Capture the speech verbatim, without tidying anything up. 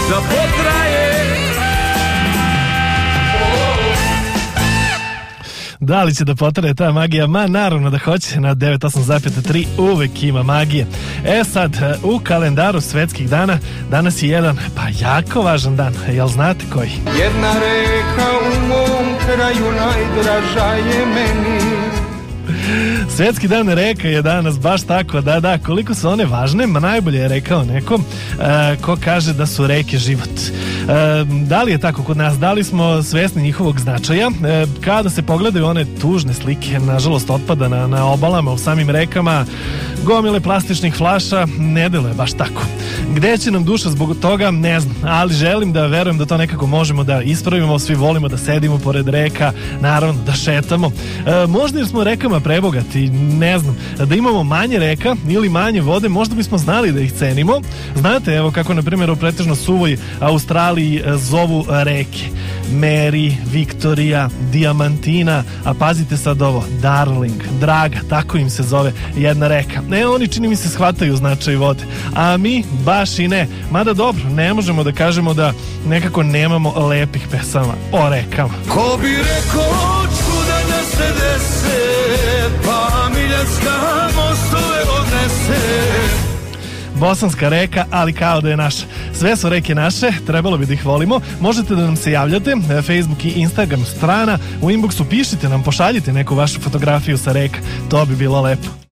da potraje. Da li će da potraje ta magija? Ma naravno da hoće. Na devedeset osam zarez tri uvek ima magije. E sad, u kalendaru svetskih dana danas je jedan, pa jako važan dan. Jel znate koji? Jedna reka u mom kraju najdraža je meni. Svetski dan reka je danas baš tako, da, da, koliko su one važne, ma najbolje je rekao neko e, ko kaže da su reke život. E, da li je tako kod nas? Da li smo svesni njihovog značaja? E, kada se pogledaju one tužne slike, nažalost, otpada na, na obalama, u samim rekama, gomile plastičnih flaša, ne deluje baš tako. Gde će nam duša zbog toga, ne znam, ali želim da verujem da to nekako možemo da ispravimo, svi volimo da sedimo pored reka, naravno da šetamo. E, možda jer smo rekama prebogati, ne znam, da imamo manje reka ili manje vode, možda bismo znali da ih cenimo. Znate, evo kako na primjer u pretežno suvoj Australiji zovu reke Mary, Victoria, Diamantina, a pazite sad ovo, Darling, Draga, tako im se zove jedna reka. Ne, oni čini mi se shvataju značaj vode, a mi baš i ne. Mada dobro, ne možemo da kažemo da nekako nemamo lepih pesama o rekama. Ko bi rekao čuda da se dese, pa Miljacka mostove odnese. Bosanska reka, ali kao da je naša. Sve su reke naše, trebalo bi da ih volimo. Možete da nam se javljate, Facebook i Instagram strana, u inboxu pišite nam, pošaljite neku vašu fotografiju sa reka, to bi bilo lepo.